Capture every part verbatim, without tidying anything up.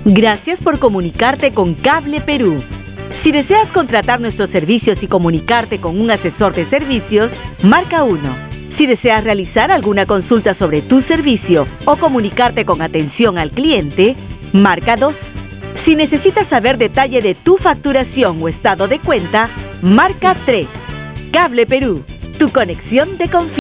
Gracias por comunicarte con Cable Perú. Si deseas contratar nuestros servicios y comunicarte con un asesor de servicios, marca uno. Si deseas realizar alguna consulta sobre tu servicio o comunicarte con atención al cliente, marca dos. Si necesitas saber detalle de tu facturación o estado de cuenta, marca tres. Cable Perú, tu conexión de confianza.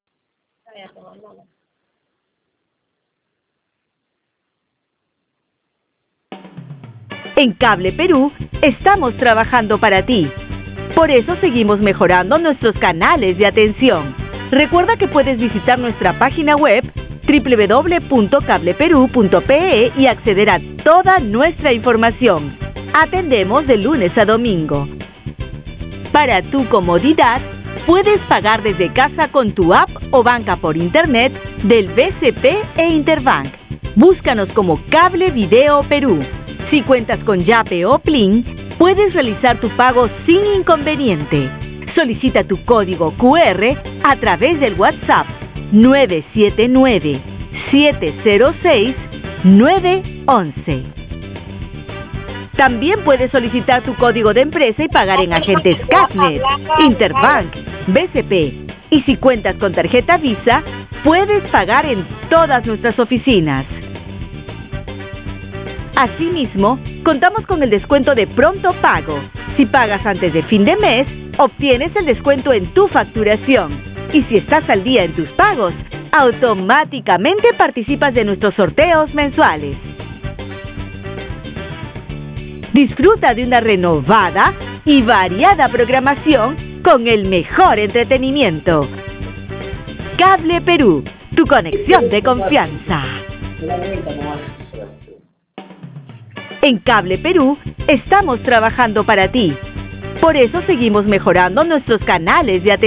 En Cable Perú estamos trabajando para ti. Por eso seguimos mejorando nuestros canales de atención. Recuerda que puedes visitar nuestra página web doble u doble u doble u punto cable perú punto pe e y acceder a toda nuestra información. Atendemos de lunes a domingo. Para tu comodidad, puedes pagar desde casa con tu app o banca por internet del B C P e Interbank. Búscanos como Cable Video Perú. Si cuentas con Yape o Plin, puedes realizar tu pago sin inconveniente. Solicita tu código cu erre a través del WhatsApp nueve siete nueve, siete cero seis, nueve uno uno. También puedes solicitar tu código de empresa y pagar en agentes Cashnet, Interbank, B C P. Y si cuentas con tarjeta Visa, puedes pagar en todas nuestras oficinas. Asimismo, contamos con el descuento de pronto pago. Si pagas antes de fin de mes, obtienes el descuento en tu facturación. Y si estás al día en tus pagos, automáticamente participas de nuestros sorteos mensuales. Disfruta de una renovada y variada programación con el mejor entretenimiento. Cable Perú, tu conexión de confianza. En Cable Perú estamos trabajando para ti. Por eso seguimos mejorando nuestros canales de atención.